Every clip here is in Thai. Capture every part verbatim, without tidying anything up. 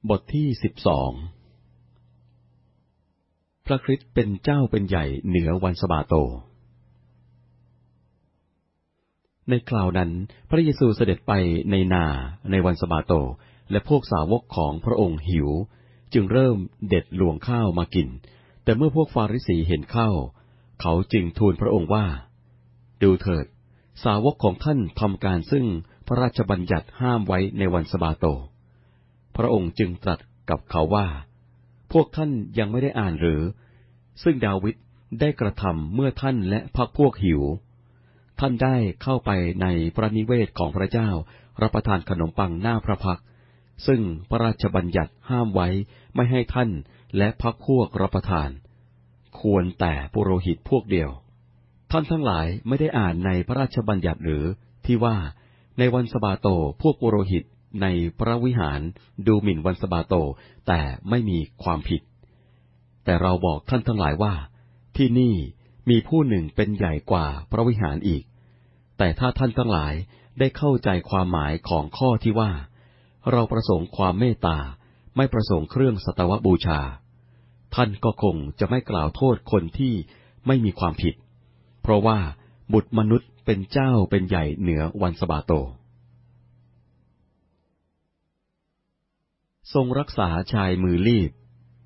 บทที่สิบสองพระคริสต์เป็นเจ้าเป็นใหญ่เหนือวันสะบาโตในคราวนั้นพระเยซูเสด็จไปในนาในวันสะบาโตและพวกสาวกของพระองค์หิวจึงเริ่มเด็ดหลวงข้าวมากินแต่เมื่อพวกฟาริสีเห็นเข้าเขาจึงทูลพระองค์ว่าดูเถิดสาวกของท่านทำการซึ่งพระราชบัญญัติห้ามไว้ในวันสะบาโตพระองค์จึงตรัสกับเขาว่าพวกท่านยังไม่ได้อ่านหรือซึ่งดาวิดได้กระทำเมื่อท่านและพรรคพวกหิวท่านได้เข้าไปในพระนิเวศของพระเจ้ารับประทานขนมปังหน้าพระพักตร์ซึ่งพระราชบัญญัติห้ามไว้ไม่ให้ท่านและพรรคพวกรับประทานควรแต่ปุโรหิตพวกเดียวท่านทั้งหลายไม่ได้อ่านในพระราชบัญญัติหรือที่ว่าในวันสะบาโตพวกปุโรหิตในพระวิหารดูหมิ่นวันสะบาโตแต่ไม่มีความผิดแต่เราบอกท่านทั้งหลายว่าที่นี่มีผู้หนึ่งเป็นใหญ่กว่าพระวิหารอีกแต่ถ้าท่านทั้งหลายได้เข้าใจความหมายของข้อที่ว่าเราประสงค์ความเมตตาไม่ประสงค์เครื่องสัตวบูชาท่านก็คงจะไม่กล่าวโทษคนที่ไม่มีความผิดเพราะว่าบุตรมนุษย์เป็นเจ้าเป็นใหญ่เหนือวันสะบาโตทรงรักษาชายมือลีบ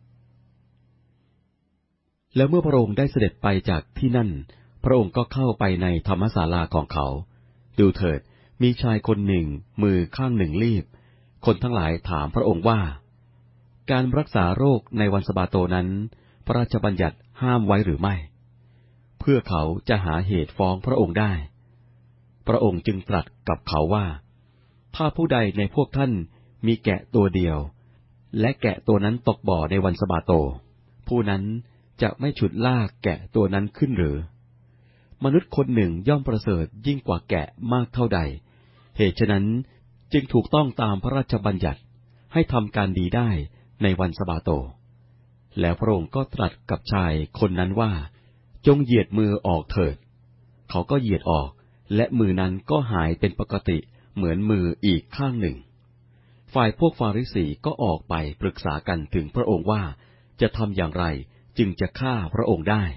แล้วเมื่อพระองค์ได้เสด็จไปจากที่นั่นพระองค์ก็เข้าไปในธรรมศาลาของเขาดูเถิดมีชายคนหนึ่งมือข้างหนึ่งลีบคนทั้งหลายถามพระองค์ว่าการรักษาโรคในวันสะบาโตนั้นพระราชบัญญัติห้ามไว้หรือไม่เพื่อเขาจะหาเหตุฟ้องพระองค์ได้พระองค์จึงตรัสกับเขาว่าถ้าผู้ใดในพวกท่านมีแกะตัวเดียวและแกะตัวนั้นตกบ่อในวันสะบาโตผู้นั้นจะไม่ฉุดลากแกะตัวนั้นขึ้นหรือมนุษย์คนหนึ่งย่อมประเสริฐยิ่งกว่าแกะมากเท่าใดเหตุฉะนั้นจึงถูกต้องตามพระราชบัญญัติให้ทำการดีได้ในวันสะบาโตแล้วพระองค์ก็ตรัสกับชายคนนั้นว่าจงเหยียดมือออกเถิดเขาก็เหยียดออกและมือนั้นก็หายเป็นปกติเหมือนมืออีกข้างหนึ่งฝ่ายพวกฟาริสีก็ออกไปปรึกษากันถึงพระองค์ว่าจะทำอย่างไรจึงจะฆ่าพระองค์ได้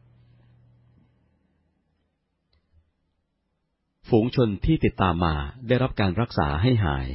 ฝูงชนที่ติดตามมาได้รับการรักษาให้หาย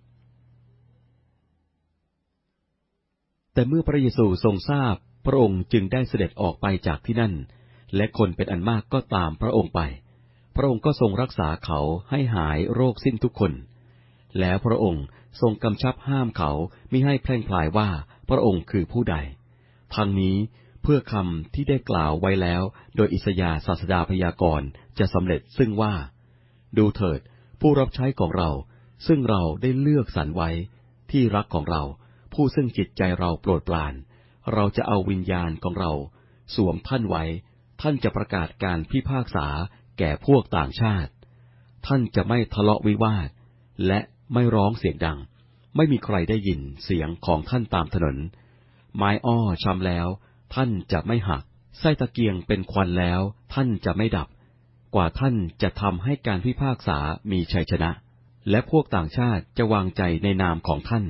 แต่เมื่อพระเยซูทรงทราบพระองค์จึงได้เสด็จออกไปจากที่นั่นและคนเป็นอันมากก็ตามพระองค์ไปพระองค์ก็ทรงรักษาเขาให้หายโรคสิ้นทุกคนแล้วพระองค์ทรงกำชับห้ามเขามิให้แพร่งพลายว่าพระองค์คือผู้ใดทั้งนี้เพื่อคำที่ได้กล่าวไว้แล้วโดยอิสยาห์ศาสดาพยากรณ์จะสำเร็จซึ่งว่าดูเถิดผู้รับใช้ของเราซึ่งเราได้เลือกสรรไว้ที่รักของเราผู้ซึ่งจิตใจเราโปรดปรานเราจะเอาวิญญาณของเราสวมท่านไว้ท่านจะประกาศการพิพากษาแก่พวกต่างชาติท่านจะไม่ทะเลาะวิวาทและไม่ร้องเสียงดังไม่มีใครได้ยินเสียงของท่านตามถนนไม้อ้อช้ำแล้วท่านจะไม่หักไส้ตะเกียงเป็นควันแล้วท่านจะไม่ดับกว่าท่านจะทำให้การพิพากษามีชัยชนะและพวกต่างชาติจะวางใจในนามของท่าน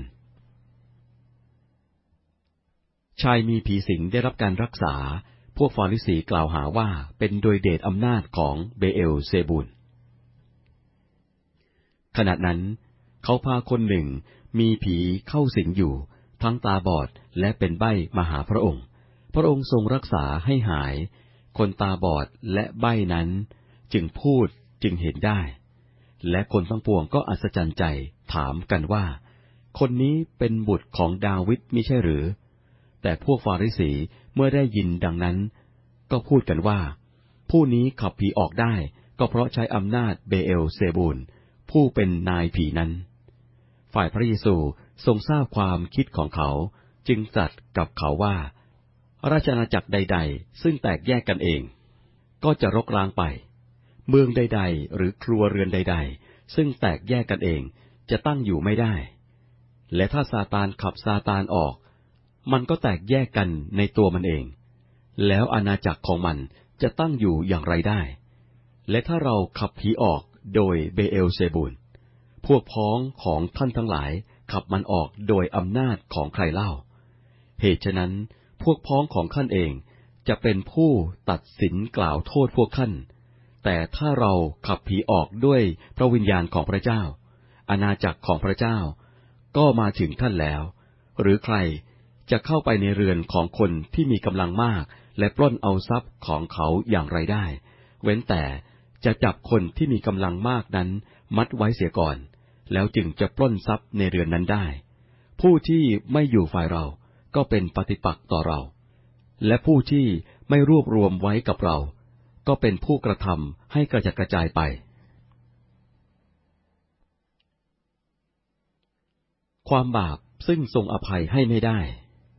ชายมีผีสิงได้รับการรักษาพวกฟาริสีกล่าวหาว่าเป็นโดยเดชอำนาจของเบเอลเซบูลขณะนั้นเขาพาคนหนึ่งมีผีเข้าสิงอยู่ทั้งตาบอดและเป็นใบ้มาหาพระองค์พระองค์ทรงรักษาให้หายคนตาบอดและใบ้นั้นจึงพูดจึงเห็นได้และคนทั้งปวงก็อัศจรรย์ใจถามกันว่าคนนี้เป็นบุตรของดาวิดมิใช่หรือแต่พวกฟาริสีเมื่อได้ยินดังนั้นก็พูดกันว่าผู้นี้ขับผีออกได้ก็เพราะใช้อำนาจเบเอลเซบูลผู้เป็นนายผีนั้นฝ่ายพระเยซูทรงทราบความคิดของเขาจึงตรัสกับเขาว่าราชอาณาจักรใดๆซึ่งแตกแยกกันเองก็จะรกร้างไปเมืองใดๆหรือครัวเรือนใดๆซึ่งแตกแยกกันเองจะตั้งอยู่ไม่ได้และถ้าซาตานขับซาตานออกมันก็แตกแยกกันในตัวมันเองแล้วอาณาจักรของมันจะตั้งอยู่อย่างไรได้และถ้าเราขับผีออกโดยเบเอลเซบูลพวกพ้องของท่านทั้งหลายขับมันออกโดยอำนาจของใครเล่าเหตุฉะนั้นพวกพ้องของท่านเองจะเป็นผู้ตัดสินกล่าวโทษพวกท่านแต่ถ้าเราขับผีออกด้วยพระวิญญาณของพระเจ้าอาณาจักรของพระเจ้าก็มาถึงท่านแล้วหรือใครจะเข้าไปในเรือนของคนที่มีกำลังมากและปล้นเอาทรัพย์ของเขาอย่างไรได้เว้นแต่จะจับคนที่มีกำลังมากนั้นมัดไว้เสียก่อนแล้วจึงจะปล้นทรัพย์ในเรือนนั้นได้ผู้ที่ไม่อยู่ฝ่ายเราก็เป็นปฏิปักษ์ต่อเราและผู้ที่ไม่รวบรวมไว้กับเราก็เป็นผู้กระทำให้กระจัดกระจายไปความบาปซึ่งทรงอภัยให้ไม่ได้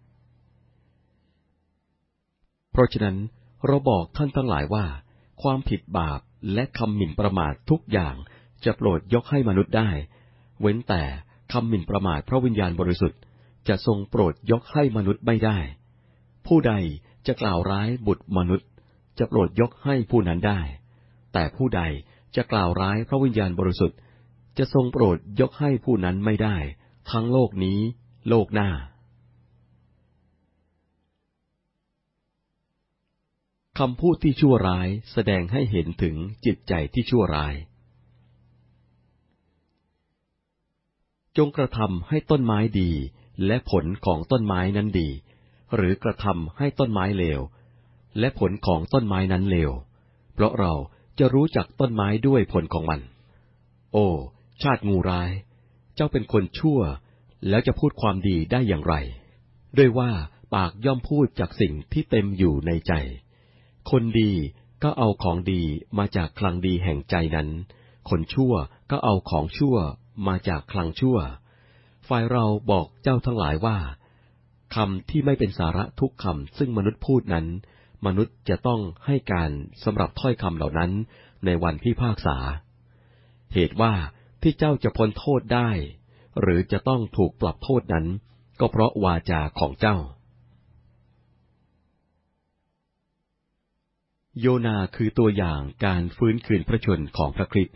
เพราะฉะนั้นเราบอกท่านทั้งหลายว่าความผิดบาปและคำหมิ่นประมาททุกอย่างจะโปรดยกให้มนุษย์ได้เว้นแต่คำหมิ่นประมาทพระวิญญาณบริสุทธิ์จะทรงโปรดยกให้มนุษย์ไม่ได้ผู้ใดจะกล่าวร้ายบุตรมนุษย์จะโปรดยกให้ผู้นั้นได้แต่ผู้ใดจะกล่าวร้ายพระวิญญาณบริสุทธิ์จะทรงโปรดยกให้ผู้นั้นไม่ได้ทั้งโลกนี้โลกหน้าคำพูดที่ชั่วร้ายแสดงให้เห็นถึงจิตใจที่ชั่วร้ายจงกระทำให้ต้นไม้ดีและผลของต้นไม้นั้นดีหรือกระทำให้ต้นไม้เลวและผลของต้นไม้นั้นเลวเพราะเราจะรู้จักต้นไม้ด้วยผลของมันโอ้ชาติงูร้ายเจ้าเป็นคนชั่วแล้วจะพูดความดีได้อย่างไรด้วยว่าปากย่อมพูดจากสิ่งที่เต็มอยู่ในใจคนดีก็เอาของดีมาจากคลังดีแห่งใจนั้นคนชั่วก็เอาของชั่วมาจากคลังชั่วฝ่ายเราบอกเจ้าทั้งหลายว่าคำที่ไม่เป็นสาระทุกคำซึ่งมนุษย์พูดนั้นมนุษย์จะต้องให้การสำหรับถ้อยคำเหล่านั้นในวันพิพากษาเหตุว่าที่เจ้าจะพ้นโทษได้หรือจะต้องถูกปรับโทษนั้นก็เพราะวาจาของเจ้าโยนาคือตัวอย่างการฟื้นคืนพระชนของพระคริสต์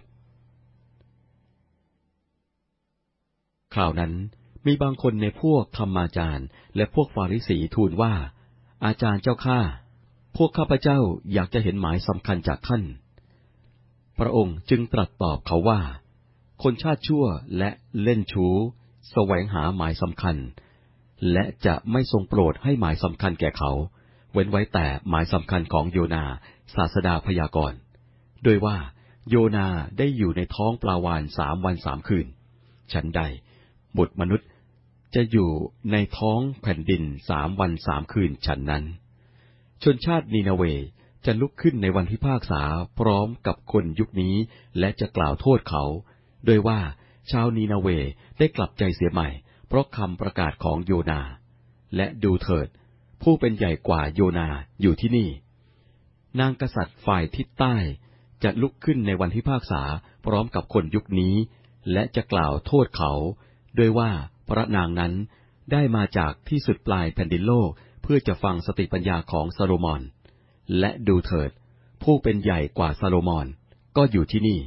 คราวนั้นมีบางคนในพวกธรรมาจารย์และพวกฟาริสีทูลว่าอาจารย์เจ้าข้าพวกข้าพเจ้าอยากจะเห็นหมายสำคัญจากท่านพระองค์จึงตรัสตอบเขาว่าคนชาติชั่วและเล่นชู้แสวงหาหมายสำคัญและจะไม่ทรงโปรดให้หมายสำคัญแก่เขาเว้นไว้แต่หมายสำคัญของโยนาศาสดาพยากรณ์โดยว่าโยนาได้อยู่ในท้องปลาวาฬสามวันสามคืนฉันใดบุตรมนุษย์จะอยู่ในท้องแผ่นดินสามวันสามคืนฉันนั้นชนชาตินีนาเวจะลุกขึ้นในวันพิพากษาพร้อมกับคนยุคนี้และจะกล่าวโทษเขาโดยว่าชาวนีนาเวได้กลับใจเสียใหม่เพราะคำประกาศของโยนาและดูเถิดผู้เป็นใหญ่กว่าโยนาอยู่ที่นี่นางกษัตริย์ฝ่ายทิศใต้จะลุกขึ้นในวันพิพากษาพร้อมกับคนยุคนี้และจะกล่าวโทษเขาด้วยว่าพระนางนั้นได้มาจากที่สุดปลายแผ่นดินโลกเพื่อจะฟังสติปัญญาของซาโลมอนและดูเถิดผู้เป็นใหญ่กว่าซาโลมอนก็อยู่ที่นี่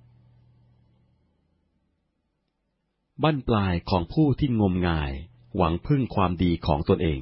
บั้นปลายของผู้ที่งมงายหวังพึ่งความดีของตนเอง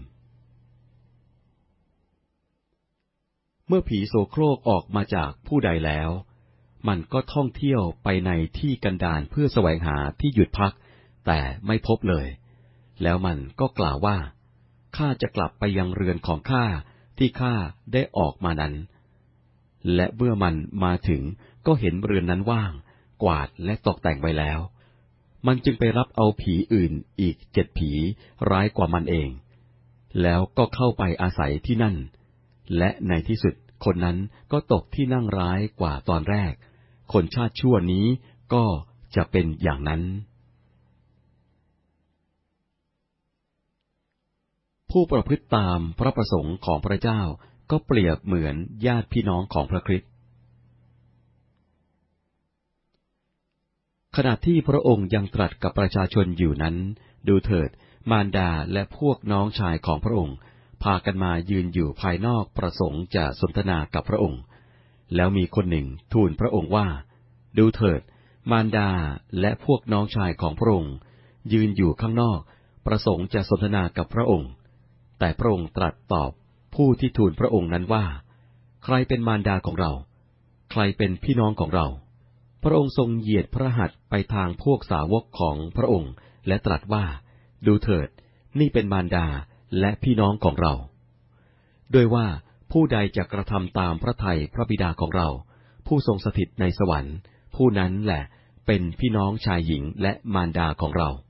เมื่อผีโสโครกออกมาจากผู้ใดแล้วมันก็ท่องเที่ยวไปในที่กันดารเพื่อแสวงหาที่หยุดพักแต่ไม่พบเลยแล้วมันก็กล่าวว่าข้าจะกลับไปยังเรือนของข้าที่ข้าได้ออกมานั้นและเมื่อมันมาถึงก็เห็นเรือนนั้นว่างกวาดและตกแต่งไว้แล้วมันจึงไปรับเอาผีอื่นอีกเจ็ดผีร้ายกว่ามันเองแล้วก็เข้าไปอาศัยที่นั่นและในที่สุดคนนั้นก็ตกที่นั่งร้ายกว่าตอนแรกคนชาติชั่วนี้ก็จะเป็นอย่างนั้นผู้ประพฤติตามพระประสงค์ของพระเจ้าก็เปรียบเหมือนญาติพี่น้องของพระคริสต์ขณะที่พระองค์ยังตรัสกับประชาชนอยู่นั้นดูเถิดมารดาและพวกน้องชายของพระองค์พากันมายืนอยู่ภายนอกประสงค์จะสนทนากับพระองค์แล้วมีคนหนึ่งทูลพระองค์ว่าดูเถิดมารดาและพวกน้องชายของพระองค์ยืนอยู่ข้างนอกประสงค์จะสนทนากับพระองค์แต่พระองค์ตรัสตอบผู้ที่ทูลพระองค์นั้นว่าใครเป็นมารดาของเราใครเป็นพี่น้องของเราพระองค์ทรงเหยียดพระหัตถ์ไปทางพวกสาวกของพระองค์และตรัสว่าดูเถิดนี่เป็นมารดาและพี่น้องของเราด้วยว่าผู้ใดจะกระทำตามพระทัยพระบิดาของเราผู้ทรงสถิตในสวรรค์ผู้นั้นแหละเป็นพี่น้องชายหญิงและมารดาของเรา